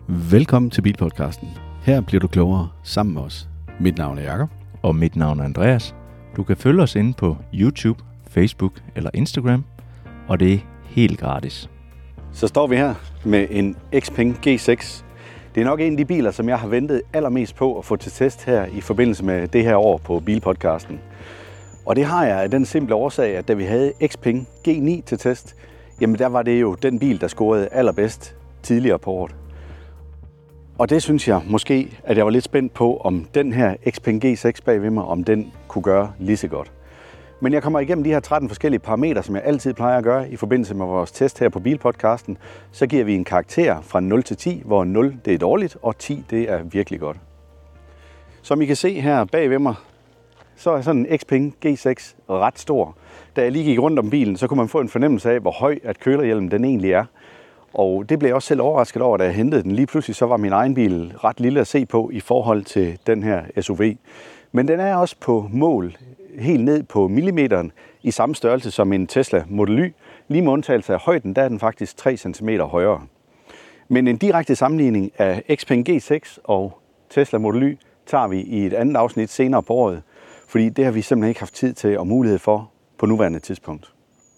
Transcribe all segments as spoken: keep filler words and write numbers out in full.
Velkommen til Bilpodcasten. Her bliver du klogere sammen med os. Mit navn er Jakob. Og mit navn er Andreas. Du kan følge os inde på YouTube, Facebook eller Instagram, og det er helt gratis. Så står vi her med en Xpeng G seks. Det er nok en af de biler, som jeg har ventet allermest på at få til test her i forbindelse med det her år på Bilpodcasten. Og det har jeg af den simple årsag, at da vi havde Xpeng G ni til test, jamen der var det jo den bil, der scorede allerbedst tidligere på året. Og det synes jeg måske, at jeg var lidt spændt på, om den her Xpeng G seks bag ved mig, om den kunne gøre lige så godt. Men jeg kommer igennem de her tretten forskellige parametre, som jeg altid plejer at gøre i forbindelse med vores test her på Bilpodcasten. Så giver vi en karakter fra nul til ti, hvor nul det er dårligt, og ti det er virkelig godt. Som I kan se her bag ved mig, så er sådan en Xpeng G seks ret stor. Da jeg lige gik rundt om bilen, så kunne man få en fornemmelse af, hvor høj at kølerhjelmen den egentlig er. Og det blev jeg også selv overrasket over, da jeg hentede den. Lige pludselig så var min egen bil ret lille at se på i forhold til den her S U V. Men den er også på mål helt ned på millimeteren i samme størrelse som en Tesla Model Y. Lige med undtagelse af højden, der er den faktisk tre centimeter højere. Men en direkte sammenligning af Xpeng G seks og Tesla Model Y tager vi i et andet afsnit senere på året. Fordi det har vi simpelthen ikke haft tid til og mulighed for på nuværende tidspunkt.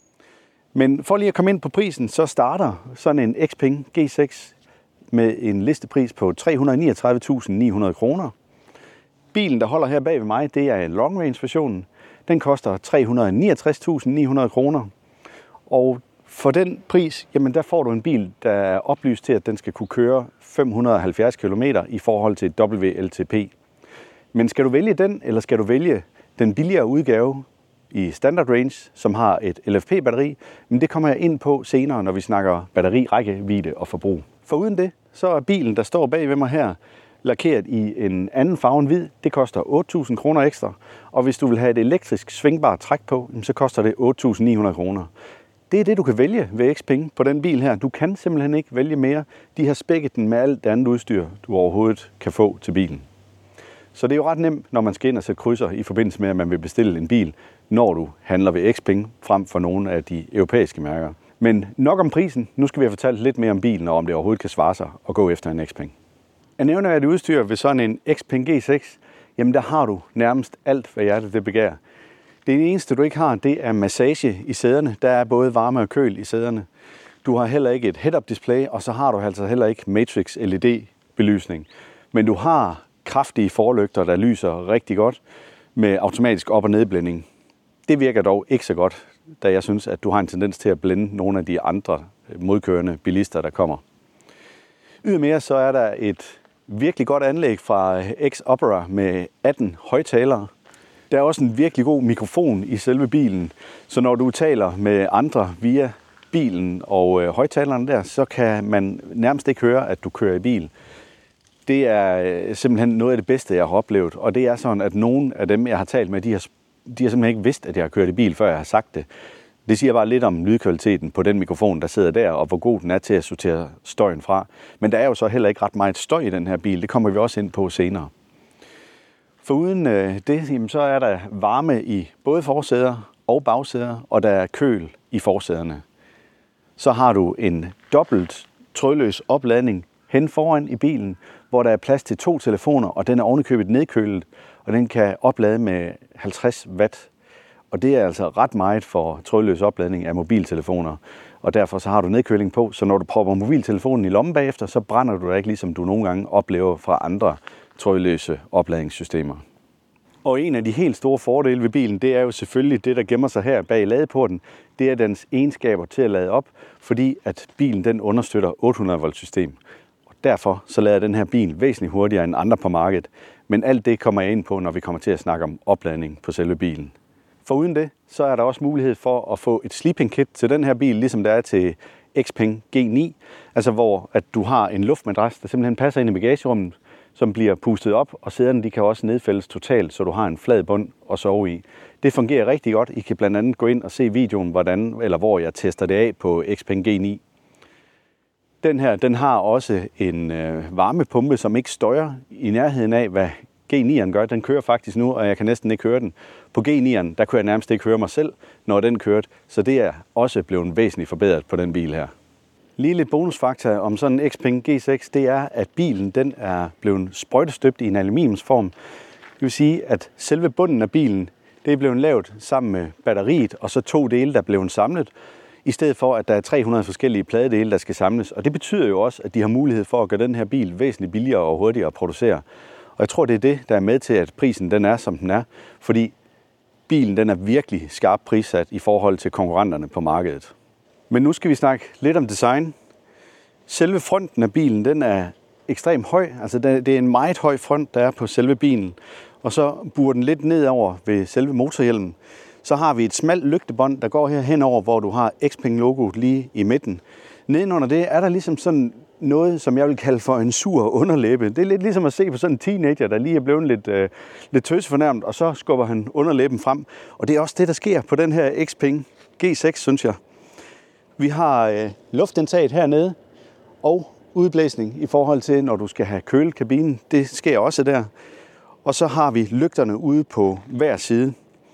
Men for lige at komme ind på prisen, så starter sådan en Xpeng G seks med en listepris på tre hundrede og niogtredive tusind ni hundrede kroner. Bilen, der holder her bag ved mig, det er en long range versionen. Den koster tre hundrede og niogtres tusind ni hundrede kroner. Og for den pris, jamen der får du en bil, der er oplyst til, at den skal kunne køre fem hundrede og halvfjerds kilometer i forhold til W L T P. Men skal du vælge den, eller skal du vælge den billigere udgave i standard range, som har et L F P-batteri, men det kommer jeg ind på senere, når vi snakker batteri, rækkevidde og forbrug. Foruden det, så er bilen, der står bag ved mig her, lakeret i en anden farve end hvid. Det koster otte tusind kroner ekstra, og hvis du vil have et elektrisk svingbart træk på, så koster det otte tusind ni hundrede kroner. Det er det, du kan vælge ved Xpeng på den bil her. Du kan simpelthen ikke vælge mere. De har spækket den med alt det andet udstyr, du overhovedet kan få til bilen. Så det er jo ret nemt, når man skal ind og sætte krydser i forbindelse med, at man vil bestille en bil, når du handler ved Xpeng frem for nogle af de europæiske mærker. Men nok om prisen. Nu skal vi have fortalt lidt mere om bilen, og om det overhovedet kan svare sig at gå efter en Xpeng. Jeg nævner, at det udstyr ved sådan en Xpeng G seks, jamen der har du nærmest alt, hvad hjertet det begærer. Det eneste, du ikke har, det er massage i sæderne. Der er både varme og køl i sæderne. Du har heller ikke et head-up display, og så har du altså heller ikke Matrix L E D-belysning. Men du har kraftige forlygter, der lyser rigtig godt med automatisk op- og nedblænding. Det virker dog ikke så godt, da jeg synes, at du har en tendens til at blænde nogle af de andre modkørende bilister, der kommer. Ydermere så er der et virkelig godt anlæg fra X-Opera med atten højttalere. Der er også en virkelig god mikrofon i selve bilen, så når du taler med andre via bilen og højttalerne der, så kan man nærmest ikke høre, at du kører i bil. Det er simpelthen noget af det bedste, jeg har oplevet, og det er sådan, at nogle af dem, jeg har talt med, de har, de har simpelthen ikke vidst, at jeg har kørt i bil, før jeg har sagt det. Det siger bare lidt om lydkvaliteten på den mikrofon, der sidder der, og hvor god den er til at sortere støjen fra. Men der er jo så heller ikke ret meget støj i den her bil. Det kommer vi også ind på senere. Foruden det, så er der varme i både forsæder og bagsæder, og der er køl i forsæderne. Så har du en dobbelt trådløs opladning hen foran i bilen, hvor der er plads til to telefoner, og den er ovenikøbet nedkølet, og den kan oplade med halvtreds watt. Og det er altså ret meget for trådløs opladning af mobiltelefoner, og derfor så har du nedkøling på, så når du propper mobiltelefonen i lommen bagefter, så brænder du dig ikke, ligesom du nogle gange oplever fra andre trådløse opladningssystemer. Og en af de helt store fordele ved bilen, det er jo selvfølgelig det, der gemmer sig her bag ladeporten. Det er dens egenskaber til at lade op, fordi at bilen den understøtter otte hundrede volt system. Og derfor så lader den her bil væsentligt hurtigere end andre på markedet. Men alt det kommer jeg ind på, når vi kommer til at snakke om opladning på selve bilen. Foruden det, så er der også mulighed for at få et sleeping kit til den her bil, ligesom der er til Xpeng G ni. Altså hvor at du har en luftmadras, der simpelthen passer ind i bagagerummet, som bliver pustet op, og sæderne de kan også nedfældes totalt, så du har en flad bund at sove i. Det fungerer rigtig godt. I kan blandt andet gå ind og se videoen, hvordan eller hvor jeg tester det af på Xpeng G ni. Den her, den har også en øh, varmepumpe, som ikke støjer i nærheden af, hvad G ni'eren gør. Den kører faktisk nu, og jeg kan næsten ikke høre den. På G ni'eren, der kunne jeg nærmest ikke høre mig selv, når den kørte, så det er også blevet væsentligt forbedret på den bil her. Lige lidt bonusfakta om sådan en Xpeng G seks, det er, at bilen den er blevet sprøjtestøbt i en aluminiumsform. Det vil sige, at selve bunden af bilen, det er blevet lavet sammen med batteriet, og så to dele, der er blevet samlet, i stedet for, at der er tre hundrede forskellige pladedele, der skal samles. Og det betyder jo også, at de har mulighed for at gøre den her bil væsentligt billigere og hurtigere at producere. Og jeg tror, det er det, der er med til, at prisen den er, som den er, fordi bilen den er virkelig skarpt prissat i forhold til konkurrenterne på markedet. Men nu skal vi snakke lidt om design. Selve fronten af bilen, den er ekstremt høj. Altså det er en meget høj front, der er på selve bilen. Og så buer den lidt nedover ved selve motorhjelmen. Så har vi et smalt lygtebånd, der går her henover, hvor du har Xpeng-logoet lige i midten. Nedenunder det er der ligesom sådan noget, som jeg vil kalde for en sur underlæbe. Det er lidt ligesom at se på sådan en teenager, der lige er blevet lidt, øh, lidt tøsefornærmet, og så skubber han underlæben frem. Og det er også det, der sker på den her Xpeng G seks, synes jeg. Vi har øh, luftindtaget hernede og udblæsning i forhold til, når du skal have kølet kabinen. Det sker også der. Og så har vi lygterne ude på hver side.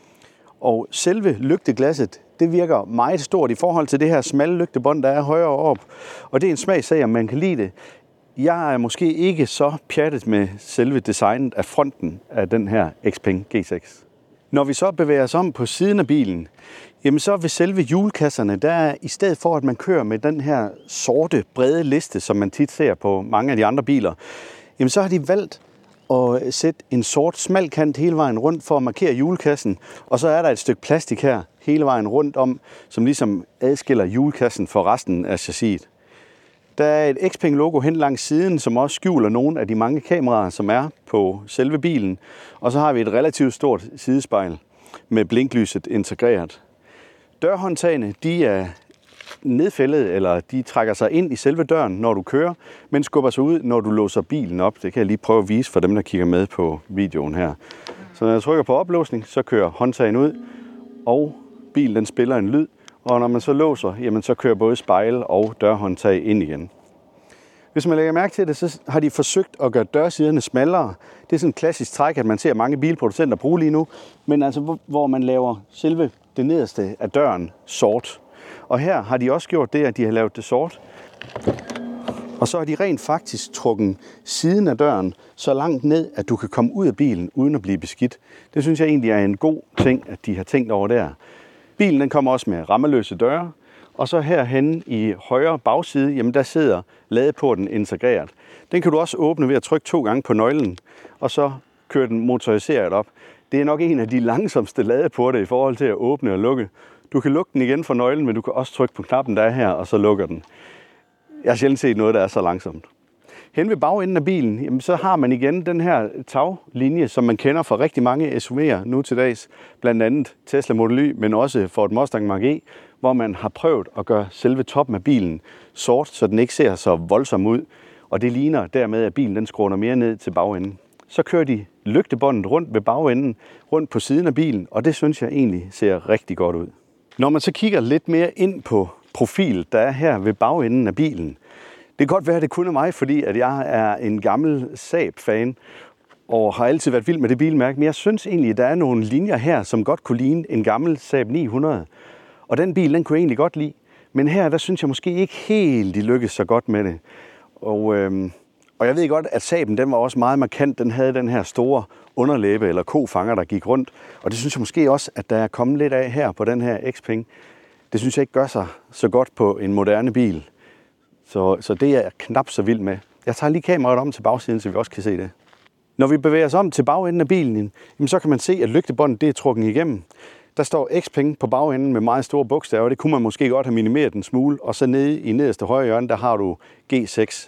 Og selve lygteglasset, det virker meget stort i forhold til det her smalle lygtebånd, der er højere op. Og det er en smagssag, om man kan lide det. Jeg er måske ikke så pjattet med selve designet af fronten af den her Xpeng G seks. Når vi så bevæger os om på siden af bilen, jamen så ved selve hjulkasserne, der er i stedet for, at man kører med den her sorte, brede liste, som man tit ser på mange af de andre biler, jamen så har de valgt at sætte en sort smal kant hele vejen rundt for at markere hjulkassen. Og så er der et stykke plastik her hele vejen rundt om, som ligesom adskiller hjulkassen fra resten af chassiset. Der er et Xpeng-logo hen langs siden, som også skjuler nogle af de mange kameraer, som er på selve bilen. Og så har vi et relativt stort sidespejl med blinklyset integreret. Dørhåndtagene, de er nedfældet, eller de trækker sig ind i selve døren, når du kører, men skubber sig ud, når du låser bilen op. Det kan jeg lige prøve at vise for dem, der kigger med på videoen her. Så når jeg trykker på oplåsning, så kører håndtagen ud, og bilen den spiller en lyd. Og når man så låser, jamen så kører både spejl og dørhåndtag ind igen. Hvis man lægger mærke til det, så har de forsøgt at gøre dørsiderne smallere. Det er sådan et klassisk træk, at man ser mange bilproducenter bruge lige nu. Men altså, hvor man laver selve det nederste af døren sort. Og her har de også gjort det, at de har lavet det sort. Og så har de rent faktisk trukket siden af døren så langt ned, at du kan komme ud af bilen uden at blive beskidt. Det synes jeg egentlig er en god ting, at de har tænkt over der. Bilen den kommer også med rammeløse døre. Og så herhenne i højre bagside, jamen der sidder ladeporten integreret. Den kan du også åbne ved at trykke to gange på nøglen, og så kører den motoriseret op. Det er nok en af de langsomste ladeporte i forhold til at åbne og lukke. Du kan lukke den igen fra nøglen, men du kan også trykke på knappen, der er her, og så lukker den. Jeg har sjældent set noget, der er så langsomt. Hen ved bagenden af bilen, jamen, så har man igen den her taglinje, som man kender fra rigtig mange S U V'er nu til dags. Blandt andet Tesla Model Y, men også Ford Mustang Mach-E, hvor man har prøvet at gøre selve toppen af bilen sort, så den ikke ser så voldsom ud. Og det ligner dermed, at bilen den skråner mere ned til bagenden. Så kører de lygtebåndet rundt ved bagenden, rundt på siden af bilen, og det synes jeg egentlig ser rigtig godt ud. Når man så kigger lidt mere ind på profil, der er her ved bagenden af bilen. Det kan godt være, at det kun er mig, fordi at jeg er en gammel Saab-fan og har altid været vild med det bilmærke. Men jeg synes egentlig, at der er nogle linjer her, som godt kunne ligne en gammel Saab ni hundrede. Og den bil, den kunne jeg egentlig godt lide. Men her, der synes jeg måske ikke helt, de lykkedes så godt med det. Og, øhm, og jeg ved godt, at Saaben, den var også meget markant. Den havde den her store underlæbe eller kofanger, der gik rundt. Og det synes jeg måske også, at der er kommet lidt af her på den her Xpeng. Det synes jeg ikke gør sig så godt på en moderne bil. Så, så det er jeg knap så vild med. Jeg tager lige kameraet om til bagsiden, så vi også kan se det. Når vi bevæger os om til bagenden af bilen, jamen, så kan man se, at lygtebåndet det er trukket igennem. Der står Xpeng på bagenden med meget store bogstaver. Det kunne man måske godt have minimeret en smule. Og så nede i nederste højre hjørne, der har du G seks.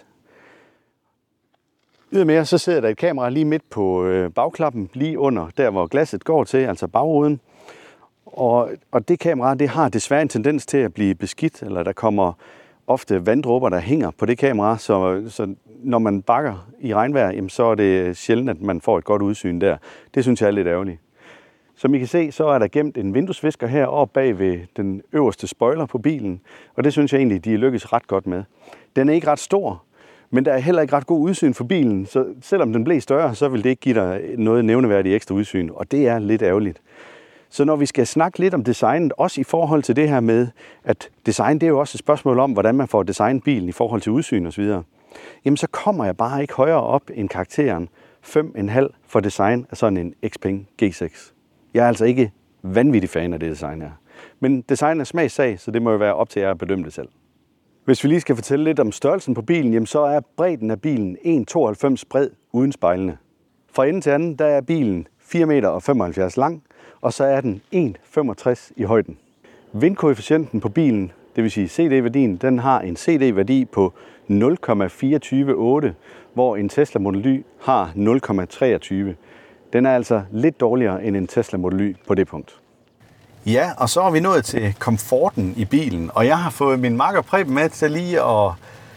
Ydermere så sidder der et kamera lige midt på øh, bagklappen, lige under der, hvor glasset går til, altså bagruden. Og, og det kamera, det har desværre en tendens til at blive beskidt, eller der kommer ofte vanddråber, der hænger på det kamera, så, så når man bakker i regnvejr, jamen, så er det sjældent, at man får et godt udsyn der. Det synes jeg er lidt ærgerligt. Som I kan se, så er der gemt en vinduesvisker her oppe bag ved den øverste spoiler på bilen, og det synes jeg egentlig, de lykkes ret godt med. Den er ikke ret stor, men der er heller ikke ret god udsyn for bilen, så selvom den blev større, så vil det ikke give dig noget nævneværdigt ekstra udsyn, og det er lidt ærgerligt. Så når vi skal snakke lidt om designet, også i forhold til det her med, at design det er jo også et spørgsmål om, hvordan man får designet bilen i forhold til udsyn osv., jamen så kommer jeg bare ikke højere op end karakteren fem komma fem for design af sådan en Xpeng G seks. Jeg er altså ikke vanvittig fan af det design her. Men design er smagssag, så det må jo være op til jer at bedømme det selv. Hvis vi lige skal fortælle lidt om størrelsen på bilen, jamen så er bredden af bilen en komma tooghalvfems bred uden spejlene. Fra ende til anden, der er bilen fire komma femoghalvfjerds meter lang, og så er den en komma femogtres i højden. Vindkoefficienten på bilen, det vil sige C D-værdien, den har en C D-værdi på nul komma fireogtyve otte, hvor en Tesla Model Y har nul komma treogtyve. Den er altså lidt dårligere end en Tesla Model Y på det punkt. Ja, og så er vi nået til komforten i bilen, og jeg har fået min makker Preben med til lige at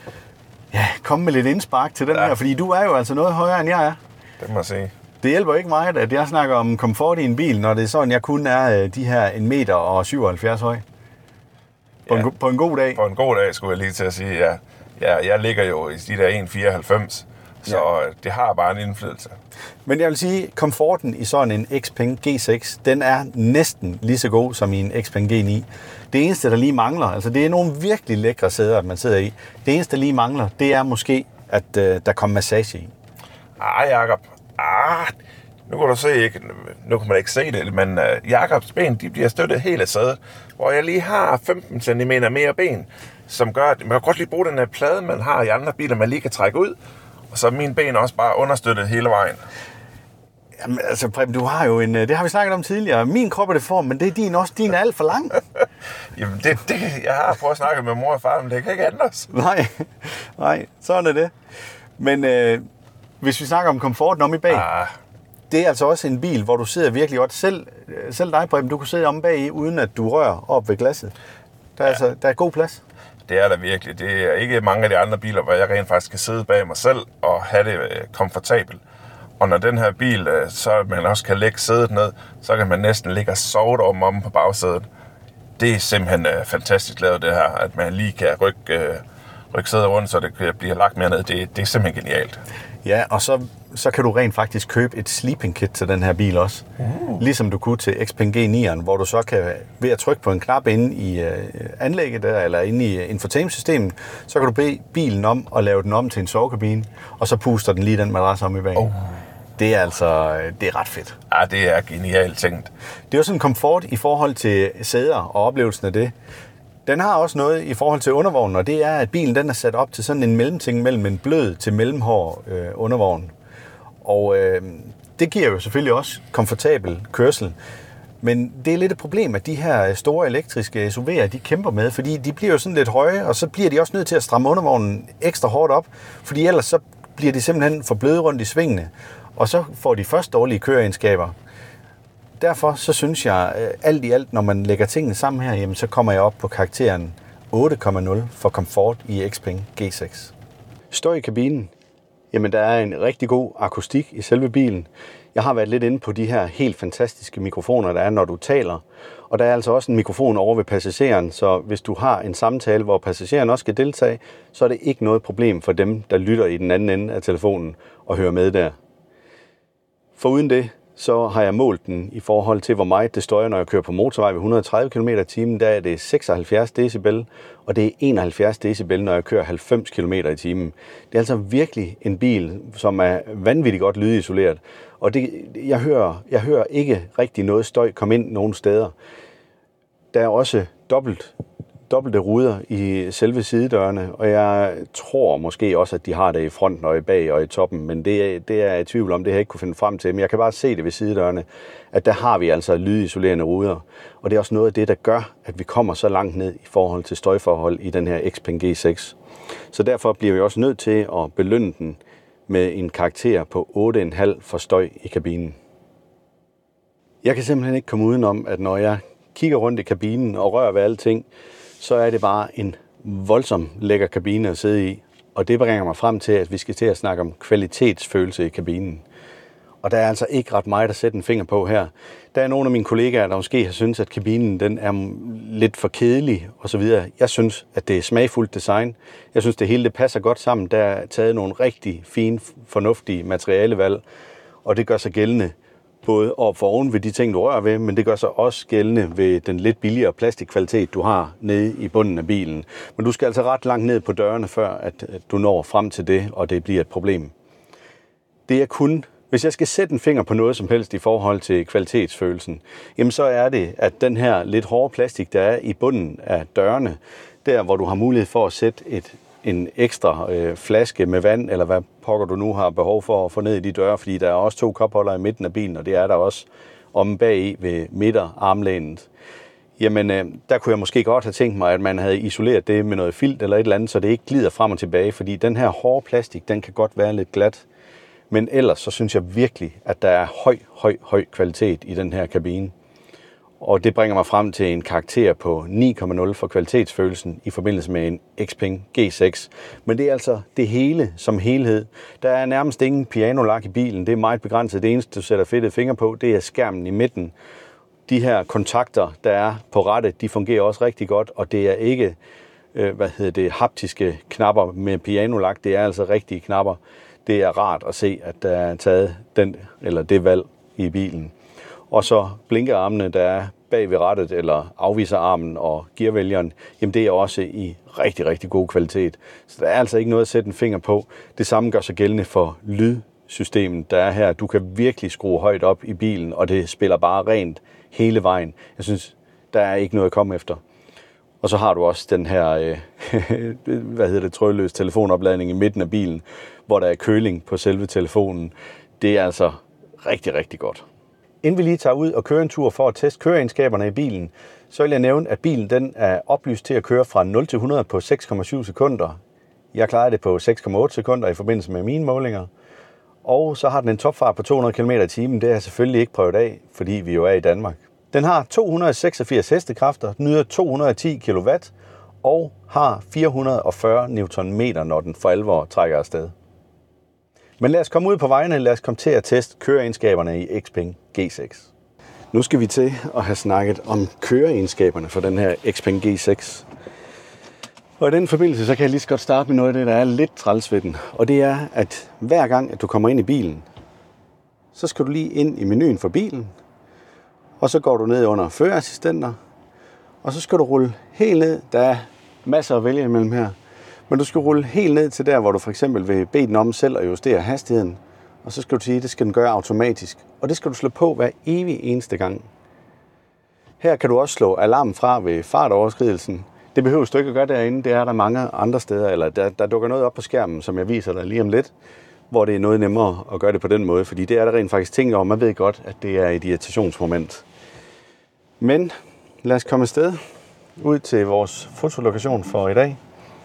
ja, komme med lidt indspark til den ja. her, fordi du er jo altså noget højere end jeg er. Det må jeg sige. Det hjælper ikke meget, at jeg snakker om komfort i en bil, når det er sådan, jeg kun er de her en meter og syvoghalvfjerds høj. På, ja. en, på en god dag. På en god dag, skulle jeg lige til at sige. Ja, ja, jeg ligger jo i de der en komma fireoghalvfems, så ja. det har bare en indflydelse. Men jeg vil sige, at komforten i sådan en Xpeng G seks, den er næsten lige så god som i en Xpeng G ni. Det eneste, der lige mangler, altså det er nogle virkelig lækre sæder, man sidder i. Det eneste, der lige mangler, det er måske, at øh, der kommer massage i. Ah, Jacob. Ah, nu kan du se ikke, nu kan man ikke se det, men uh, Jacobs ben, de bliver støttet helt af sædet, hvor jeg lige har femten centimeter mere ben, som gør, at man kan godt lige bruge den her plade, man har i andre biler, man lige kan trække ud, og så er mine ben også bare understøttet hele vejen. Jamen, altså Preben, du har jo en, det har vi snakket om tidligere, min krop er det form, men det er din også, din er alt for lang. Jamen, det, det, jeg har prøvet at snakke med mor og far, men det kan ikke ændres. Nej, nej, sådan er det. Men øh, hvis vi snakker om komforten om i bag, ah. det er altså også en bil, hvor du sidder virkelig godt. Selv, selv dig, Preben, du kan sidde om bag i, uden at du rører op ved glasset. Der er, ja. altså, der er god plads. Det er der virkelig. Det er ikke mange af de andre biler, hvor jeg rent faktisk kan sidde bag mig selv og have det komfortabelt. Og når den her bil, så man også kan lægge sædet ned, så kan man næsten ligge og sove om om på bagsædet. Det er simpelthen fantastisk lavet det her, at man lige kan rykke, rykke sædet rundt, så det bliver lagt mere ned. Det, det er simpelthen genialt. Ja, og så, så kan du rent faktisk købe et sleeping kit til den her bil også. Uh. Ligesom du kunne til Xpeng G ni'eren, hvor du så kan, ved at trykke på en knap inde i uh, anlægget der, eller inde i infotainmentsystemet, så kan du bede bilen om at lave den om til en sovekabine, og så puster den lige den madras om i bag. Uh. Det er altså, det er ret fedt. Ja, det er genialt tænkt. Det er jo sådan en komfort i forhold til sæder og oplevelsen af det. Den har også noget i forhold til undervognen, og det er, at bilen den er sat op til sådan en mellemting mellem en blød til mellemhård øh, undervogn. Og øh, det giver jo selvfølgelig også komfortabel kørsel. Men det er lidt et problem, at de her store elektriske S U V'er, de kæmper med, fordi de bliver jo sådan lidt høje, og så bliver de også nødt til at stramme undervognen ekstra hårdt op, fordi ellers så bliver de simpelthen for bløde rundt i svingene, og så får de først dårlige køreegenskaber. Derfor så synes jeg, alt i alt, når man lægger tingene sammen her, jamen, så kommer jeg op på karakteren otte komma nul for komfort i Xpeng G seks. Støj i kabinen. Jamen, der er en rigtig god akustik i selve bilen. Jeg har været lidt inde på de her helt fantastiske mikrofoner, der er, når du taler. Og der er altså også en mikrofon over ved passageren, så hvis du har en samtale, hvor passageren også skal deltage, så er det ikke noget problem for dem, der lytter i den anden ende af telefonen og hører med der. Foruden det, så har jeg målt den i forhold til, hvor meget det støjer, når jeg kører på motorvej ved et hundrede og tredive kilometer i timen. Der er det seksoghalvfjerds decibel, og det er enoghalvfjerds decibel, når jeg kører halvfems kilometer i timen. Det er altså virkelig en bil, som er vanvittigt godt lydisoleret. Og det, jeg, hører, jeg hører ikke rigtig noget støj komme ind nogen steder. Der er også dobbelt, dobbelte ruder i selve sidedørene, og jeg tror måske også, at de har det i fronten og i bag og i toppen, men det, det er jeg i tvivl om, det har jeg ikke kunne finde frem til. Men jeg kan bare se det ved sidedørene, at der har vi altså lydisolerende ruder. Og det er også noget af det, der gør, at vi kommer så langt ned i forhold til støjforhold i den her Xpeng G seks. Så derfor bliver vi også nødt til at belønne den med en karakter på otte komma fem for støj i kabinen. Jeg kan simpelthen ikke komme udenom, at når jeg kigger rundt i kabinen og rører ved alting, så er det bare en voldsom lækker kabine at sidde i. Og det bringer mig frem til, at vi skal til at snakke om kvalitetsfølelse i kabinen. Og der er altså ikke ret meget at sætte en finger på her. Der er nogle af mine kollegaer, der måske har syntes, at kabinen den er lidt for kedelig osv. Jeg synes, at det er smagfuldt design. Jeg synes, det hele det passer godt sammen. Der er taget nogle rigtig fine, fornuftige materialevalg, og det gør sig gældende både op for oven ved de ting, du rører ved, men det gør sig også gældende ved den lidt billigere plastikkvalitet, du har nede i bunden af bilen. Men du skal altså ret langt ned på dørene, før at du når frem til det, og det bliver et problem. Det er kun, hvis jeg skal sætte en finger på noget som helst i forhold til kvalitetsfølelsen, jamen så er det, at den her lidt hårde plastik, der er i bunden af dørene, der hvor du har mulighed for at sætte et en ekstra øh, flaske med vand, eller hvad pokker du nu har behov for at få ned i de døre, fordi der er også to kopholder i midten af bilen, og det er der også om bagi ved midterarmlænet. Jamen, øh, der kunne jeg måske godt have tænkt mig, at man havde isoleret det med noget filt eller et eller andet, så det ikke glider frem og tilbage, fordi den her hårde plastik, den kan godt være lidt glat. Men ellers så synes jeg virkelig, at der er høj, høj, høj kvalitet i den her kabine. Og det bringer mig frem til en karakter på ni komma nul for kvalitetsfølelsen i forbindelse med en Xpeng G seks. Men det er altså det hele som helhed. Der er nærmest ingen pianolak i bilen. Det er meget begrænset. Det eneste, du sætter fedtede fingre på, det er skærmen i midten. De her kontakter, der er på rattet, de fungerer også rigtig godt. Og det er ikke øh, hvad hedder det, haptiske knapper med pianolak. Det er altså rigtige knapper. Det er rart at se, at der er taget den eller det valg i bilen. Og så blinkerarmene, der er bag ved rattet, eller afviserarmen og gearvælgeren, jamen det er også i rigtig, rigtig god kvalitet. Så der er altså ikke noget at sætte en finger på. Det samme gør sig gældende for lydsystemet, der er her. Du kan virkelig skrue højt op i bilen, og det spiller bare rent hele vejen. Jeg synes, der er ikke noget at komme efter. Og så har du også den her, øh, hvad hedder det, trådløs telefonopladning i midten af bilen, hvor der er køling på selve telefonen. Det er altså rigtig, rigtig godt. Inden vi lige tager ud og kører en tur for at teste køreegenskaberne i bilen, så vil jeg nævne, at bilen den er oplyst til at køre fra nul til hundrede på seks komma syv sekunder. Jeg klarede det på seks komma otte sekunder i forbindelse med mine målinger. Og så har den en topfart på to hundrede kilometer i timen. Det har jeg selvfølgelig ikke prøvet af, fordi vi jo er i Danmark. Den har to hundrede og seksogfirs hestekræfter, den yder to hundrede og ti kilowatt og har fire hundrede og fyrre newtonmeter, når den for alvor trækker afsted. Men lad os komme ud på vejene, lad os komme til at teste køreegenskaberne i Xpeng G seks. Nu skal vi til at have snakket om køreegenskaberne for den her Xpeng G seks. Og i den forbindelse, så kan jeg lige så godt starte med noget af det, der er lidt træls ved den. Og det er, at hver gang, at du kommer ind i bilen, så skal du lige ind i menuen for bilen, og så går du ned under førerassistenter, og så skal du rulle helt ned. Der er masser at vælge imellem her. Men du skal rulle helt ned til der, hvor du for eksempel vil bede den om selv at justere hastigheden. Og så skal du sige, at det skal den gøre automatisk. Og det skal du slå på hver evig eneste gang. Her kan du også slå alarmen fra ved fartoverskridelsen. Det behøver du ikke at gøre derinde. Det er der mange andre steder. Eller der, der dukker noget op på skærmen, som jeg viser dig lige om lidt, hvor det er noget nemmere at gøre det på den måde. Fordi det er der rent faktisk ting om. Man ved godt, at det er et irritationsmoment. Men lad os komme afsted ud til vores fotolokation for i dag.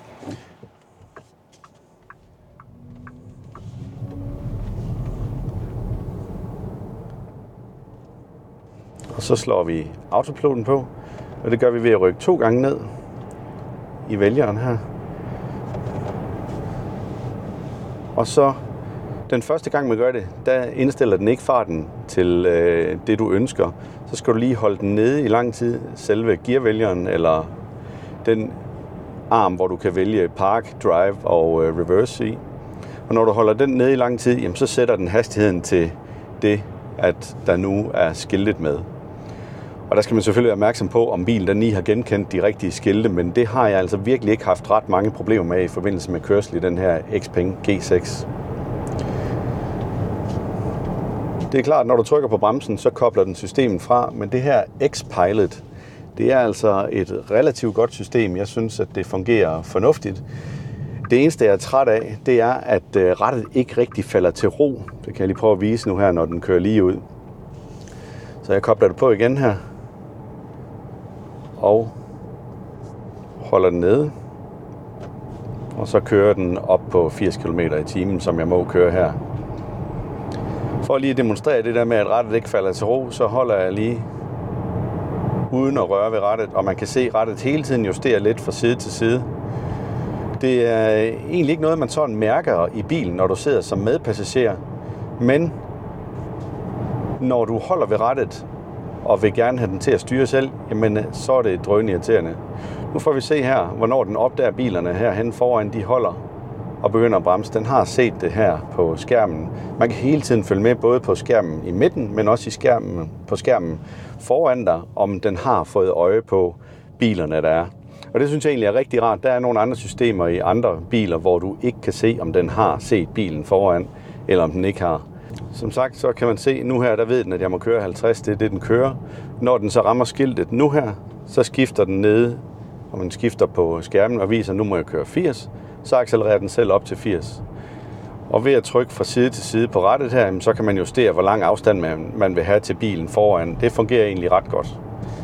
Og så slår vi autopiloten på, og det gør vi ved at rykke to gange ned i vælgeren her. Og så den første gang man gør det, der indstiller den ikke farten til øh, det du ønsker. Så skal du lige holde den nede i lang tid, selve gearvælgeren eller den arm, hvor du kan vælge park, drive og øh, reverse i. Og når du holder den nede i lang tid, jamen, så sætter den hastigheden til det, at der nu er skiltet med. Og der skal man selvfølgelig være opmærksom på, om bilen den lige har genkendt de rigtige skilte, men det har jeg altså virkelig ikke haft ret mange problemer med i forbindelse med kørsel i den her Xpeng G seks. Det er klart, at når du trykker på bremsen, så kobler den systemet fra, men det her X-Pilot, det er altså et relativt godt system. Jeg synes, at det fungerer fornuftigt. Det eneste, jeg er træt af, det er, at rattet ikke rigtig falder til ro. Det kan jeg lige prøve at vise nu her, når den kører lige ud. Så jeg kobler det på igen her. Og holder den nede. Og så kører den op på firs kilometer i timen, som jeg må køre her. For lige at demonstrere det der med, at rattet ikke falder til ro, så holder jeg lige uden at røre ved rattet. Og man kan se, at rattet hele tiden justerer lidt fra side til side. Det er egentlig ikke noget, man sådan mærker i bilen, når du sidder som medpassager. Men når du holder ved rattet og vil gerne have den til at styre selv, jamen så er det drønirriterende. Nu får vi se her, hvornår den opdager bilerne herhen foran, de holder og begynder at bremse, den har set det her på skærmen. Man kan hele tiden følge med både på skærmen i midten, men også i skærmen, på skærmen foran dig, om den har fået øje på bilerne, der er. Og det synes jeg egentlig er rigtig rart. Der er nogle andre systemer i andre biler, hvor du ikke kan se, om den har set bilen foran, eller om den ikke har. Som sagt, så kan man se, nu her, der ved den, at jeg må køre halvtreds, det er det, den kører. Når den så rammer skiltet nu her, så skifter den nede, og man skifter på skærmen og viser, at nu må jeg køre firs, så accelererer den selv op til firs. Og ved at trykke fra side til side på rattet her, så kan man justere, hvor lang afstand man, man vil have til bilen foran. Det fungerer egentlig ret godt.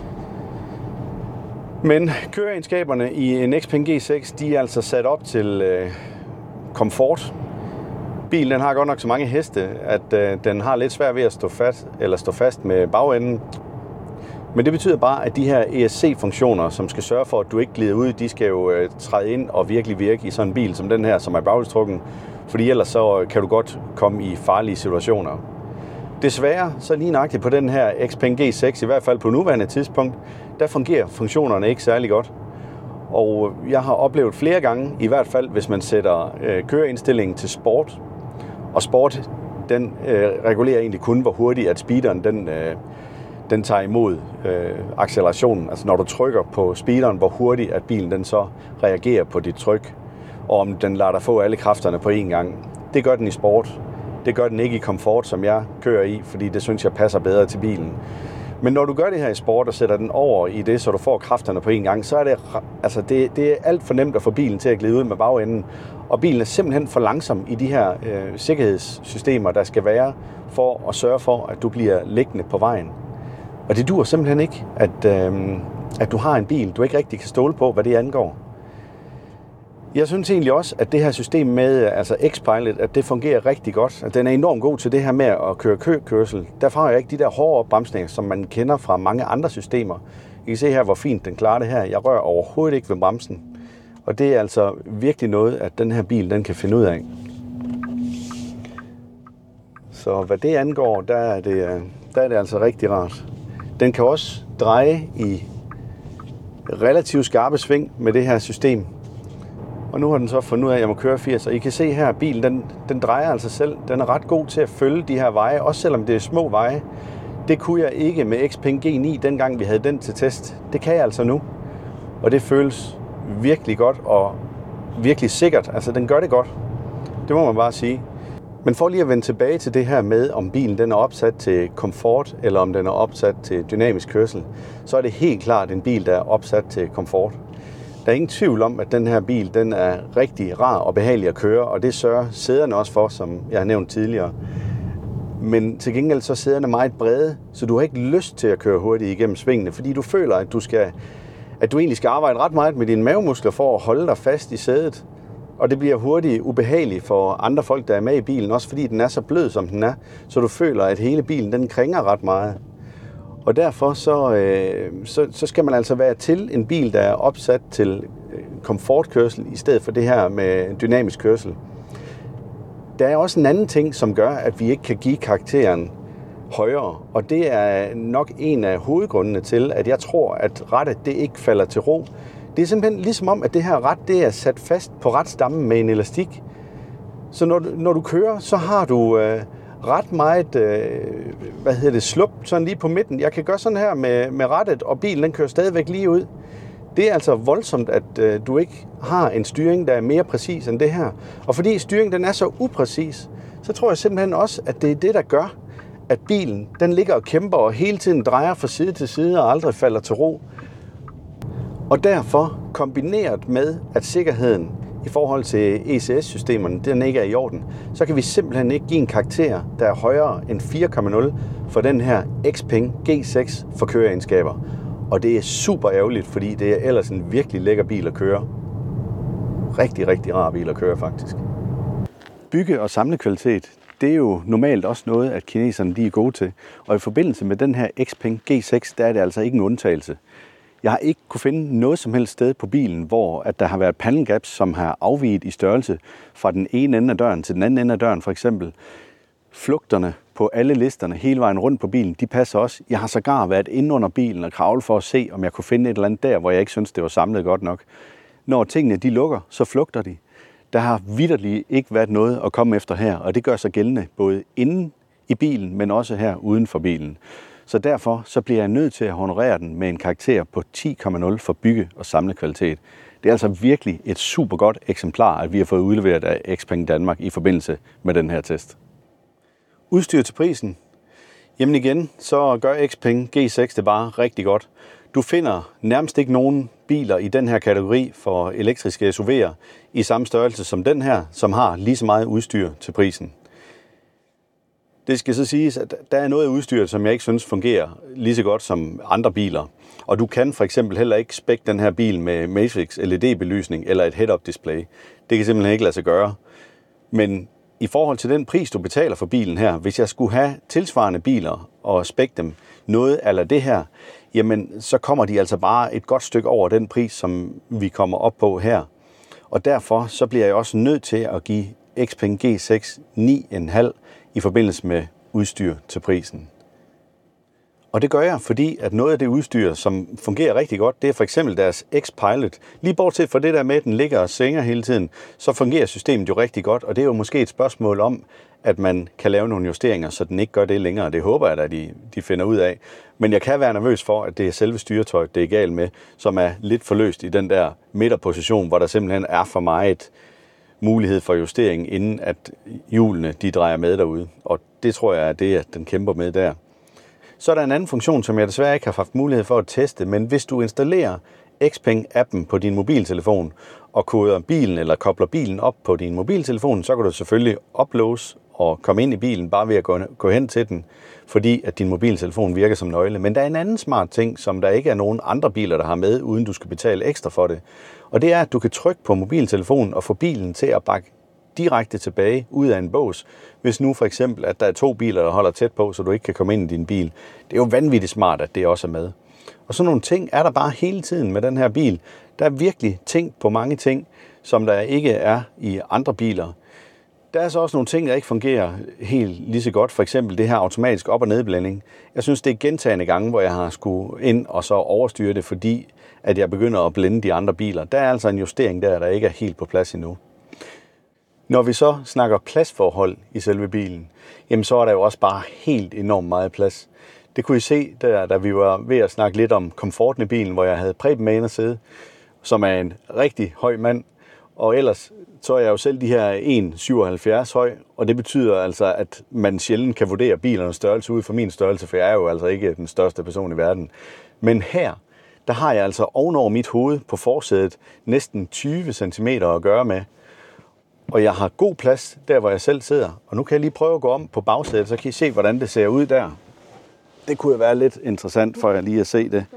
Men køreegenskaberne i en Xpeng G seks, de er altså sat op til øh, komfort. Bilen den har godt nok så mange heste, at øh, den har lidt svært ved at stå fast, eller stå fast med bagenden. Men det betyder bare, at de her E S C-funktioner, som skal sørge for, at du ikke glider ud, de skal jo øh, træde ind og virkelig virke i sådan en bil som den her, som er baghjulstrukken. Fordi ellers så kan du godt komme i farlige situationer. Desværre, så lige nøjagtigt på den her Xpeng G seks, i hvert fald på nuværende tidspunkt, der fungerer funktionerne ikke særlig godt. Og jeg har oplevet flere gange, i hvert fald hvis man sætter øh, køreindstillingen til sport, og sport, den øh, regulerer egentlig kun, hvor hurtigt at speederen, den, øh, den tager imod øh, accelerationen. Altså når du trykker på speederen, hvor hurtigt at bilen den så reagerer på dit tryk, og om den lader dig få alle kræfterne på én gang. Det gør den i sport. Det gør den ikke i komfort, som jeg kører i, fordi det synes jeg passer bedre til bilen. Men når du gør det her i sport og sætter den over i det, så du får kræfterne på én gang, så er det, altså det, det er alt for nemt at få bilen til at glide ud med bagenden. Og bilen er simpelthen for langsom i de her øh, sikkerhedssystemer, der skal være for at sørge for, at du bliver liggende på vejen. Og det dur simpelthen ikke, at, øh, at du har en bil, du ikke rigtig kan stole på, hvad det angår. Jeg synes egentlig også, at det her system med altså X-Pilot, at det fungerer rigtig godt. At den er enormt god til det her med at køre køkørsel. Derfor har jeg ikke de der hårde opbremsninger, som man kender fra mange andre systemer. I kan se her, hvor fint den klarer det her. Jeg rører overhovedet ikke ved bremsen. Og det er altså virkelig noget, at den her bil den kan finde ud af. Så hvad det angår, der er det, der er det altså rigtig rart. Den kan også dreje i relativt skarpe sving med det her system. Og nu har den så fundet ud af, at jeg må køre firs. Og I kan se her, at bilen den, den drejer altså selv. Den er ret god til at følge de her veje, også selvom det er små veje. Det kunne jeg ikke med Xpeng G ni, dengang vi havde den til test. Det kan jeg altså nu. Og det føles virkelig godt og virkelig sikkert. Altså, den gør det godt. Det må man bare sige. Men for lige at vende tilbage til det her med, om bilen den er opsat til komfort, eller om den er opsat til dynamisk kørsel, så er det helt klart en bil, der er opsat til komfort. Der er ingen tvivl om, at den her bil den er rigtig rar og behagelig at køre, og det sørger sæderne også for, som jeg har nævnt tidligere. Men til gengæld så er sæderne meget brede, så du har ikke lyst til at køre hurtigt igennem svingene, fordi du føler, at du, skal, at du egentlig skal arbejde ret meget med dine mavemuskler for at holde dig fast i sædet. Og det bliver hurtigt ubehageligt for andre folk, der er med i bilen, også fordi den er så blød, som den er, så du føler, at hele bilen den kringer ret meget. Og derfor så, øh, så, så skal man altså være til en bil, der er opsat til komfortkørsel, i stedet for det her med dynamisk kørsel. Der er også en anden ting, som gør, at vi ikke kan give karakteren højere, og det er nok en af hovedgrundene til, at jeg tror, at rattet det ikke falder til ro. Det er simpelthen ligesom om, at det her rat det er sat fast på ratstammen med en elastik. Så når, når du kører, så har du øh, ret meget øh, hvad hedder det, slup sådan lige på midten. Jeg kan gøre sådan her med, med rattet, og bilen den kører stadigvæk lige ud. Det er altså voldsomt, at øh, du ikke har en styring, der er mere præcis end det her. Og fordi styringen den er så upræcis, så tror jeg simpelthen også, at det er det, der gør, at bilen den ligger og kæmper og hele tiden drejer fra side til side og aldrig falder til ro. Og derfor, kombineret med, at sikkerheden i forhold til E C S-systemerne, den ikke er i orden, så kan vi simpelthen ikke give en karakter, der er højere end fire komma nul for den her Xpeng G seks for køreegenskaber. Og det er super ærgerligt, fordi det er ellers en virkelig lækker bil at køre. Rigtig, rigtig rar bil at køre, faktisk. Bygge- og samlekvalitet, det er jo normalt også noget, at kineserne de er gode til. Og i forbindelse med den her Xpeng G seks, der er det altså ikke en undtagelse. Jeg har ikke kunne finde noget som helst sted på bilen, hvor at der har været panel gaps, som har afviget i størrelse fra den ene ende af døren til den anden ende af døren, for eksempel. Flugterne på alle listerne hele vejen rundt på bilen, de passer også. Jeg har sågar været inde under bilen og kravlet for at se, om jeg kunne finde et eller andet der, hvor jeg ikke synes, det var samlet godt nok. Når tingene de lukker, så flugter de. Der har vitterligt ikke været noget at komme efter her, og det gør sig gældende både inden i bilen, men også her uden for bilen. Så derfor så bliver jeg nødt til at honorere den med en karakter på ti komma nul for bygge- og samlekvalitet. Det er altså virkelig et super godt eksemplar, at vi har fået udleveret af Xpeng Danmark i forbindelse med den her test. Udstyr til prisen. Jamen igen, så gør Xpeng G seks det bare rigtig godt. Du finder nærmest ikke nogen biler i den her kategori for elektriske S U V'er i samme størrelse som den her, som har lige så meget udstyr til prisen. Det skal så siges, at der er noget af udstyret, som jeg ikke synes fungerer lige så godt som andre biler. Og du kan for eksempel heller ikke spække den her bil med Matrix L E D-belysning eller et head-up display. Det kan simpelthen ikke lade sig gøre. Men i forhold til den pris, du betaler for bilen her, hvis jeg skulle have tilsvarende biler og spække dem noget eller det her, jamen så kommer de altså bare et godt stykke over den pris, som vi kommer op på her. Og derfor så bliver jeg også nødt til at give Xpeng G seks ni komma fem i forbindelse med udstyr til prisen. Og det gør jeg, fordi at noget af det udstyr, som fungerer rigtig godt, det er for eksempel deres X-Pilot. Lige bortset fra det der med, at den ligger og svinger hele tiden, så fungerer systemet jo rigtig godt, og det er jo måske et spørgsmål om, at man kan lave nogle justeringer, så den ikke gør det længere. Det håber jeg da, de, de finder ud af. Men jeg kan være nervøs for, at det er selve styretøjet, det er galt med, som er lidt forløst i den der midterposition, hvor der simpelthen er for meget mulighed for justering, inden at hjulene de drejer med derude. Og det tror jeg er det, at den kæmper med der. Så er der en anden funktion, som jeg desværre ikke har haft mulighed for at teste, men hvis du installerer Xpeng-appen på din mobiltelefon og koder bilen eller kobler bilen op på din mobiltelefon, så kan du selvfølgelig oplåse og komme ind i bilen bare ved at gå, gå hen til den, fordi at din mobiltelefon virker som nøgle. Men der er en anden smart ting, som der ikke er nogen andre biler, der har med, uden du skal betale ekstra for det. Og det er, at du kan trykke på mobiltelefonen og få bilen til at bakke direkte tilbage ud af en bås, hvis nu for eksempel, at der er to biler, der holder tæt på, så du ikke kan komme ind i din bil. Det er jo vanvittigt smart, at det også er med. Og sådan nogle ting er der bare hele tiden med den her bil. Der er virkelig tænkt på mange ting, som der ikke er i andre biler. Der er så også nogle ting, der ikke fungerer helt lige så godt. For eksempel det her automatisk op- og nedblænding. Jeg synes, det er gentagne gange, hvor jeg har skulle ind og så overstyre det, fordi at jeg begynder at blænde de andre biler. Der er altså en justering der, der ikke er helt på plads endnu. Når vi så snakker pladsforhold i selve bilen, jamen så er der jo også bare helt enormt meget plads. Det kunne I se, der, da vi var ved at snakke lidt om komforten i bilen, hvor jeg havde Preben med ind at sidde, som er en rigtig høj mand. Og ellers så er jeg jo selv de her en komma syvoghalvfjerds høj, og det betyder altså, at man sjældent kan vurdere bilernes størrelse ud fra min størrelse, for jeg er jo altså ikke den største person i verden. Men her, der har jeg altså ovenover mit hoved på forsædet næsten tyve centimeter at gøre med. Og jeg har god plads der, hvor jeg selv sidder. Og nu kan jeg lige prøve at gå om på bagsædet, så kan I se, hvordan det ser ud der. Det kunne være lidt interessant for jer lige at se det.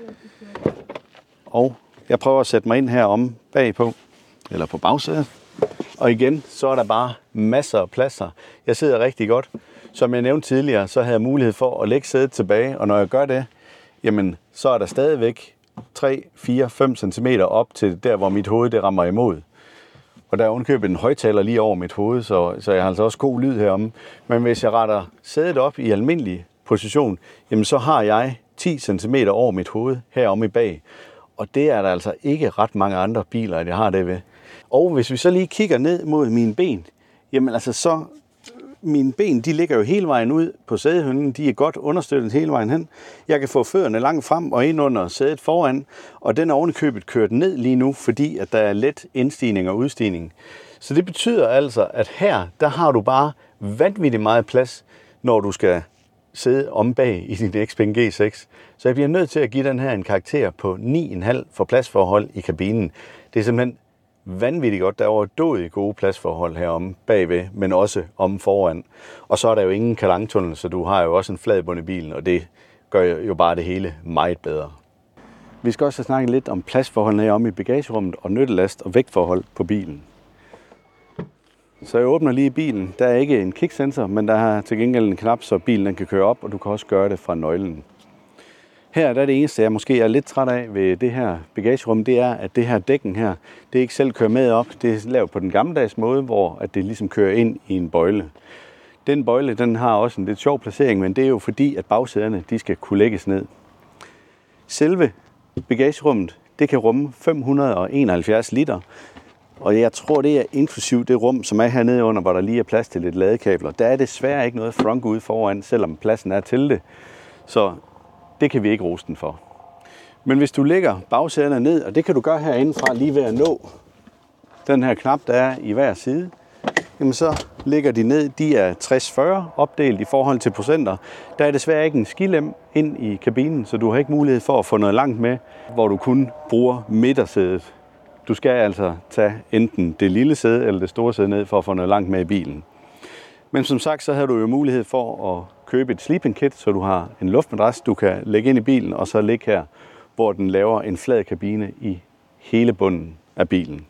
Og jeg prøver at sætte mig ind her om bagpå, eller på bagsædet. Og igen, så er der bare masser af pladser. Jeg sidder rigtig godt. Som jeg nævnte tidligere, så havde jeg mulighed for at lægge sædet tilbage. Og når jeg gør det, jamen, så er der stadigvæk tre, fire, fem centimeter op til der, hvor mit hoved det rammer imod. Og der er ovenkøbet en højtaler lige over mit hoved, så, så jeg har altså også god lyd heromme. Men hvis jeg retter sædet op i almindelig position, jamen så har jeg ti centimeter over mit hoved heromme i bag. Og det er der altså ikke ret mange andre biler, at jeg har det ved. Og hvis vi så lige kigger ned mod mine ben, jamen altså så, mine ben de ligger jo hele vejen ud på sædehynden. De er godt understøttet hele vejen hen. Jeg kan få fødderne langt frem og ind under sædet foran, og den er ovenikøbet kørt ned lige nu, fordi at der er let indstigning og udstigning. Så det betyder altså, at her, der har du bare vanvittigt meget plads, når du skal sidde om bag i din Xpeng G seks. Så jeg bliver nødt til at give den her en karakter på ni komma fem for pladsforhold i kabinen. Det er simpelthen vanvittigt godt. Der er overdådigt gode pladsforhold heromme bagved, men også om foran. Og så er der jo ingen kardantunnel, så du har jo også en flad bund i bilen, og det gør jo bare det hele meget bedre. Vi skal også snakke lidt om pladsforholdene heromme i bagagerummet og nyttelast og vægtforhold på bilen. Så jeg åbner lige bilen. Der er ikke en kicksensor, men der er til gengæld en knap, så bilen den kan køre op, og du kan også gøre det fra nøglen. Her der er det eneste, jeg måske er lidt træt af ved det her bagagerum, det er, at det her dækken her, det ikke selv kører med op. Det er lavet på den gammeldags måde, hvor at det ligesom kører ind i en bøjle. Den bøjle, den har også en lidt sjov placering, men det er jo fordi, at bagsæderne, de skal kunne lægges ned. Selve bagagerummet, det kan rumme fem hundrede og enoghalvfjerds liter. Og jeg tror, det er inklusiv det rum, som er hernede under, hvor der lige er plads til lidt ladekabler. Der er desværre ikke noget frunk ude foran, selvom pladsen er til det. Så det kan vi ikke rose den for. Men hvis du lægger bagsæderne ned, og det kan du gøre herindefra lige ved at nå den her knap, der er i hver side, jamen så ligger de ned. De er tres fyrre opdelt i forhold til procenter. Der er desværre ikke en skilem ind i kabinen, så du har ikke mulighed for at få noget langt med, hvor du kun bruger midtersædet. Du skal altså tage enten det lille sæde eller det store sæde ned for at få noget langt med i bilen. Men som sagt, så har du jo mulighed for at købe et sleeping kit, så du har en luftmadras, du kan lægge ind i bilen, og så ligge her, hvor den laver en flad kabine i hele bunden af bilen.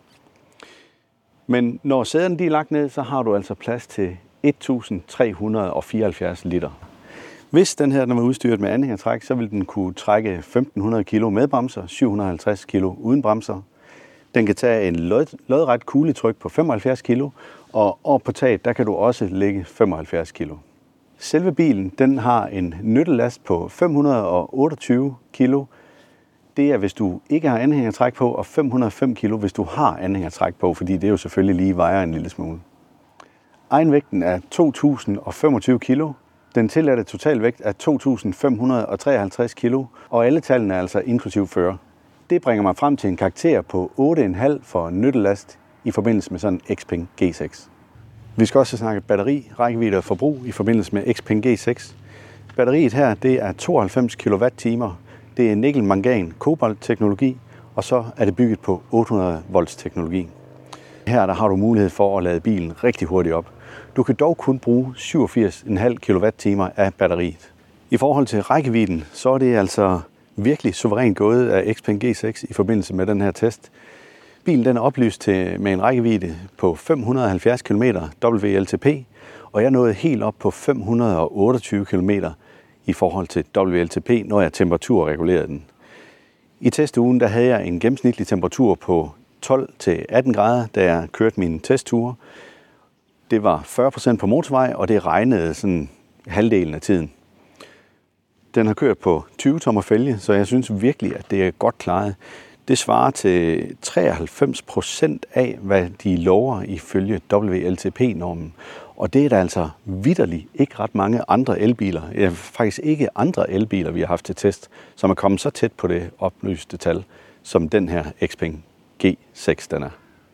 Men når sæderne de er lagt ned, så har du altså plads til et tusind tre hundrede og fireoghalvfjerds liter. Hvis den her den var udstyret med anhængertræk, så vil den kunne trække femten hundrede kilo med bremser, syv hundrede og halvtreds kilo uden bremser. Den kan tage en lod, lodret kugletryk på femoghalvfjerds kilo, og over på taget, der kan du også lægge femoghalvfjerds kilo. Selve bilen, den har en nyttelast på fem hundrede og otteogtyve kilo. Det er, hvis du ikke har anhængertræk på, og fem hundrede og fem kilo, hvis du har anhængertræk på, fordi det jo selvfølgelig lige vejer en lille smule. Egenvægten er to tusind og femogtyve kilo. Den tilladte totalvægt er to tusind fem hundrede og treoghalvtreds kilo, og alle tallene er altså inklusiv fører. Det bringer mig frem til en karakter på otte komma fem for nyttelast i forbindelse med sådan en Xpeng G seks. Vi skal også snakke batteri, rækkevidde og forbrug i forbindelse med Xpeng G seks. Batteriet her, det er tooghalvfems kilowatt-timer. Det er nikkel-mangan-kobolt-teknologi, og så er det bygget på otte hundrede volts teknologi. Her der har du mulighed for at lade bilen rigtig hurtigt op. Du kan dog kun bruge syvogfirs komma fem kilowatt-timer af batteriet. I forhold til rækkevidden, så er det altså virkelig suverænt gået af Xpeng G seks i forbindelse med den her test. Bilen den er oplyst til, med en rækkevidde på fem hundrede og halvfjerds kilometer W L T P, og jeg nåede helt op på fem hundrede og otteogtyve kilometer i forhold til W L T P, når jeg temperaturregulerede den. I testugen der havde jeg en gennemsnitlig temperatur på tolv til atten grader, da jeg kørte mine testture. Det var fyrre procent på motorvej, og det regnede sådan halvdelen af tiden. Den har kørt på tyve tommer fælge, så jeg synes virkelig, at det er godt klaret. Det svarer til treoghalvfems procent af, hvad de lover ifølge W L T P-normen. Og det er der altså vitterligt ikke ret mange andre elbiler, ja, faktisk ikke andre elbiler, vi har haft til test, som er kommet så tæt på det oplyste tal, som den her Xpeng G seks den er.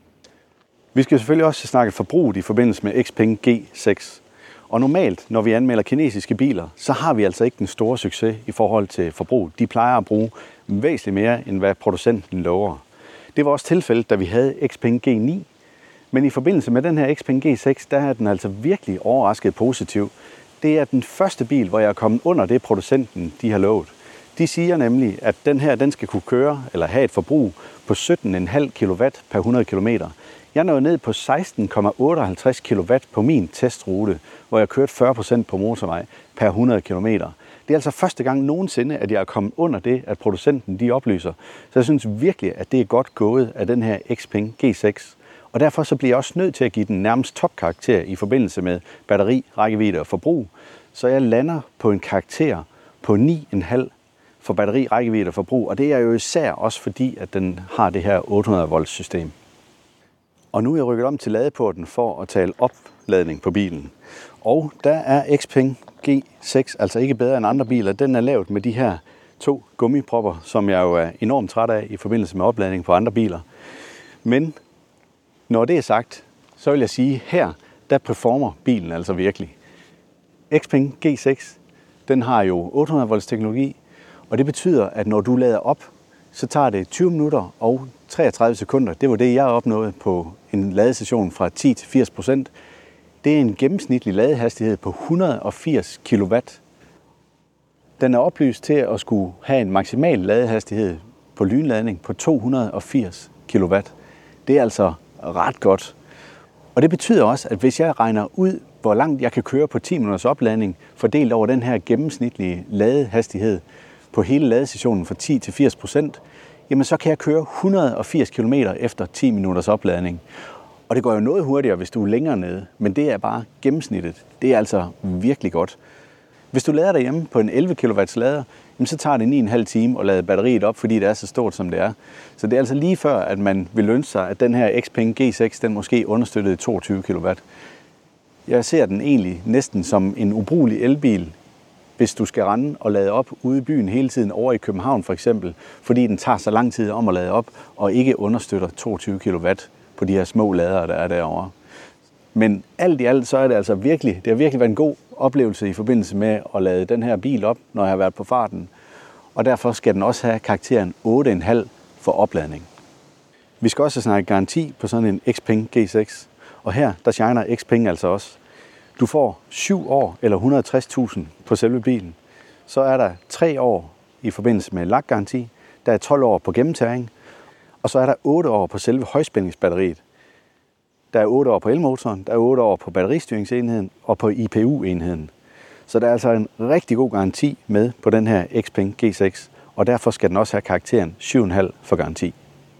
Vi skal selvfølgelig også snakke forbruget i forbindelse med Xpeng G seks. Og normalt, når vi anmelder kinesiske biler, så har vi altså ikke den store succes i forhold til forbrug. De plejer at bruge væsentligt mere, end hvad producenten lover. Det var også tilfældet, da vi havde Xpeng G ni. Men i forbindelse med den her Xpeng G seks, der er den altså virkelig overrasket positiv. Det er den første bil, hvor jeg er kommet under det, producenten de har lovet. De siger nemlig, at den her den skal kunne køre eller have et forbrug på sytten komma fem kilowatt per hundrede kilometer. Jeg nåede ned på seksten komma otteoghalvtreds kilowatt på min testrute, hvor jeg kørte fyrre procent på motorvej per hundrede kilometer. Det er altså første gang nogensinde, at jeg er kommet under det, at producenten de oplyser. Så jeg synes virkelig, at det er godt gået af den her Xpeng G seks. Og derfor så bliver jeg også nødt til at give den nærmest topkarakter i forbindelse med batteri, rækkevidde og forbrug. Så jeg lander på en karakter på ni komma fem for batteri, rækkevidde og forbrug. Og det er jo især også fordi, at den har det her otte hundrede volts system. Og nu er jeg rykket om til ladeporten for at tale opladning på bilen. Og der er Xpeng G seks altså ikke bedre end andre biler. Den er lavet med de her to gummipropper, som jeg jo er enormt træt af i forbindelse med opladning på andre biler. Men når det er sagt, så vil jeg sige, at her der performer bilen altså virkelig. Xpeng G seks, den har jo otte hundrede volts teknologi, og det betyder, at når du lader op, så tager det tyve minutter og treogtredive sekunder. Det var det, jeg opnåede på en ladestation fra ti til firs procent. Det er en gennemsnitlig ladehastighed på et hundrede og firs kilowatt. Den er oplyst til at skulle have en maksimal ladehastighed på lynladning på to hundrede og firs kilowatt. Det er altså ret godt. Og det betyder også, at hvis jeg regner ud, hvor langt jeg kan køre på ti minutters opladning, fordelt over den her gennemsnitlige ladehastighed på hele ladestationen fra ti til firs procent, jamen så kan jeg køre et hundrede og firs kilometer efter ti minutters opladning. Og det går jo noget hurtigere, hvis du er længere nede, men det er bare gennemsnittet. Det er altså virkelig godt. Hvis du lader derhjemme på en elleve kilowatt lader, jamen, så tager det ni komma fem time at lade batteriet op, fordi det er så stort, som det er. Så det er altså lige før, at man vil ønske sig, at den her Xpeng G seks, den måske understøttede toogtyve kilowatt. Jeg ser den egentlig næsten som en ubrugelig elbil, hvis du skal rende og lade op ude i byen hele tiden, over i København for eksempel, fordi den tager så lang tid om at lade op, og ikke understøtter toogtyve kilowatt på de her små ladere, der er derovre. Men alt i alt, så er det altså virkelig, det har virkelig været en god oplevelse i forbindelse med at lade den her bil op, når jeg har været på farten. Og derfor skal den også have karakteren otte komma fem for opladning. Vi skal også snakke garanti på sådan en Xpeng G seks, og her der shiner Xpeng altså også. Du får syv år eller et hundrede og tres tusind på selve bilen. Så er der tre år i forbindelse med lakgaranti, der er tolv år på gennemtæring, og så er der otte år på selve højspændingsbatteriet. Der er otte år på elmotoren, der er otte år på batteristyringsenheden og på I P U-enheden. Så der er altså en rigtig god garanti med på den her Xpeng G seks, og derfor skal den også have karakteren syv komma fem for garanti.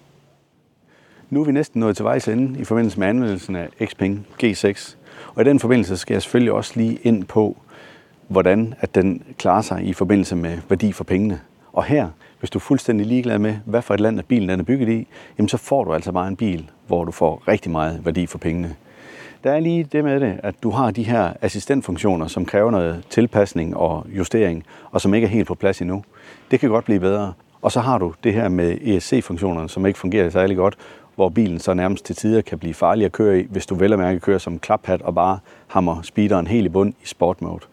Nu er vi næsten nået til vejs ende i forbindelse med anvendelsen af Xpeng G seks, og i den forbindelse skal jeg selvfølgelig også lige ind på, hvordan at den klarer sig i forbindelse med værdi for pengene. Og her, hvis du er fuldstændig ligeglad med, hvad for et land at bilen den er bygget i, jamen så får du altså bare en bil, hvor du får rigtig meget værdi for pengene. Der er lige det med det, at du har de her assistentfunktioner, som kræver noget tilpasning og justering, og som ikke er helt på plads endnu. Det kan godt blive bedre. Og så har du det her med E S C-funktionerne, som ikke fungerer særlig godt, hvor bilen så nærmest til tider kan blive farlig at køre i, hvis du vel at mærke kører som klaphat og bare hammer speederen helt i bund i sport mode.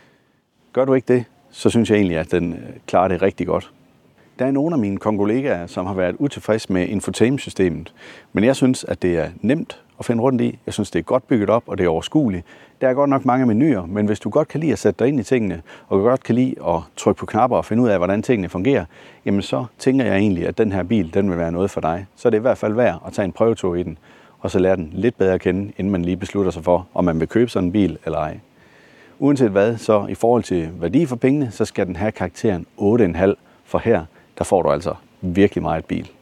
Gør du ikke det, så synes jeg egentlig, at den klarer det rigtig godt. Der er nogle af mine kollegaer, som har været utilfredse med infotainment-systemet, men jeg synes, at det er nemt at finde rundt i. Jeg synes, det er godt bygget op, og det er overskueligt. Der er godt nok mange menuer, men hvis du godt kan lide at sætte dig ind i tingene, og godt kan lide at trykke på knapper og finde ud af, hvordan tingene fungerer, jamen så tænker jeg egentlig, at den her bil, den vil være noget for dig. Så er det i hvert fald værd at tage en prøvetur i den, og så lære den lidt bedre at kende, inden man lige beslutter sig for, om man vil købe sådan en bil eller ej. Uanset hvad, så i forhold til værdi for pengene, så skal den have karakteren otte komma fem, for her, der får du altså virkelig meget bil.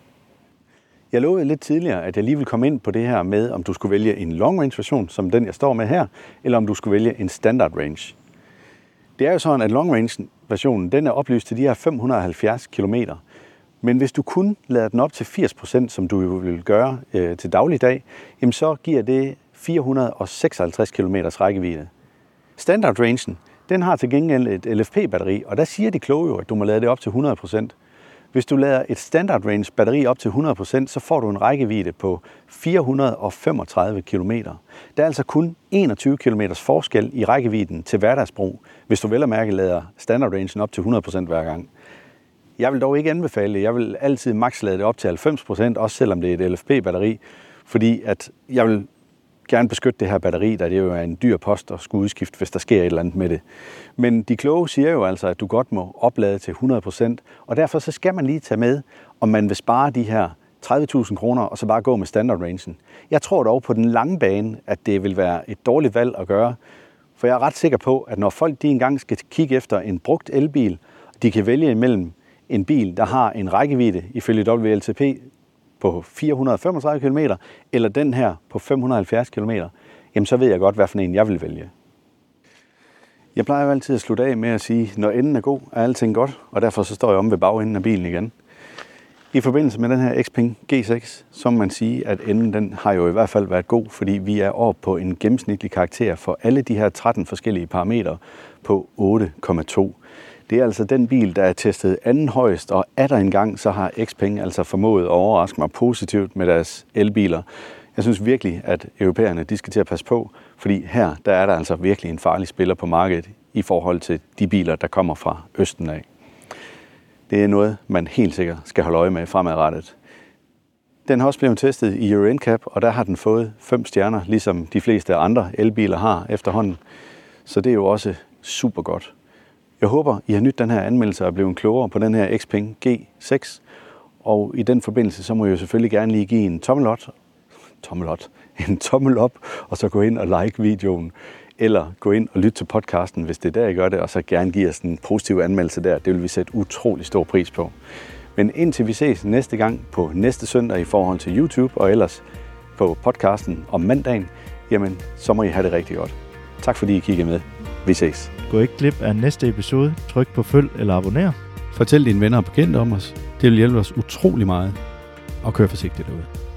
Jeg lovede lidt tidligere, at jeg lige vil komme ind på det her med, om du skulle vælge en long range version, som den jeg står med her, eller om du skulle vælge en standard range. Det er jo sådan, at long range versionen, den er oplyst til de her fem hundrede og halvfjerds kilometer. Men hvis du kun lader den op til firs procent, som du vil gøre øh, til dagligdag, jamen så giver det fire hundrede og seksoghalvtreds kilometers rækkevidde. Standard rangen, den har til gengæld et L F P-batteri, og der siger de kloge jo, at du må lade det op til hundrede procent. Hvis du lader et standard range batteri op til hundrede procent, så får du en rækkevidde på fire hundrede og femogtredive kilometer. Der er altså kun enogtyve kilometers forskel i rækkevidden til hverdagsbrug, hvis du vel at mærke lader standard rangen op til hundrede procent hver gang. Jeg vil dog ikke anbefale det. Jeg vil altid maks lade det op til halvfems procent, også selvom det er et L F P-batteri, fordi at jeg vil gerne beskytte det her batteri, da det jo er en dyr post og skulle udskifte, hvis der sker et eller andet med det. Men de kloge siger jo altså, at du godt må oplade til hundrede procent, og derfor så skal man lige tage med, om man vil spare de her tredive tusind kroner, og så bare gå med standard rangen. Jeg tror dog på den lange bane, at det vil være et dårligt valg at gøre, for jeg er ret sikker på, at når folk de engang skal kigge efter en brugt elbil, de kan vælge imellem en bil, der har en rækkevidde ifølge W L T P på fire hundrede og femogtredive kilometer, eller den her på fem hundrede og halvfjerds kilometer, jamen så ved jeg godt, hvad for en jeg vil vælge. Jeg plejer jo altid at slutte af med at sige, når enden er god, er alting godt, og derfor så står jeg om ved bagenden af bilen igen. I forbindelse med den her Xpeng G seks, så må man sige, at enden den har jo i hvert fald været god, fordi vi er oppe på en gennemsnitlig karakter for alle de her tretten forskellige parametre på otte komma to. Det er altså den bil, der er testet anden højst, og er der engang, så har Xpeng altså formået at overraske mig positivt med deres elbiler. Jeg synes virkelig, at europæerne de skal til at passe på, fordi her der er der altså virkelig en farlig spiller på markedet i forhold til de biler, der kommer fra østen af. Det er noget, man helt sikkert skal holde øje med fremadrettet. Den har også blevet testet i Euro N C A P, og der har den fået fem stjerner, ligesom de fleste andre elbiler har efterhånden. Så det er jo også super godt. Jeg håber, I har nydt den her anmeldelse og er blevet klogere på den her Xpeng G seks. Og i den forbindelse, så må jeg jo selvfølgelig gerne lige give en tommel op, tommel op, en tommel op, og så gå ind og like videoen, eller gå ind og lytte til podcasten, hvis det er der, I gør det, og så gerne give os en positiv anmeldelse der. Det vil vi sætte utrolig stor pris på. Men indtil vi ses næste gang på næste søndag i forhold til YouTube, og ellers på podcasten om mandagen, jamen, så må I have det rigtig godt. Tak fordi I kiggede med. Vi ses. Gå ikke glip af næste episode. Tryk på følg eller abonner. Fortæl dine venner og bekendte om os. Det vil hjælpe os utrolig meget. Og kør forsigtigt derude.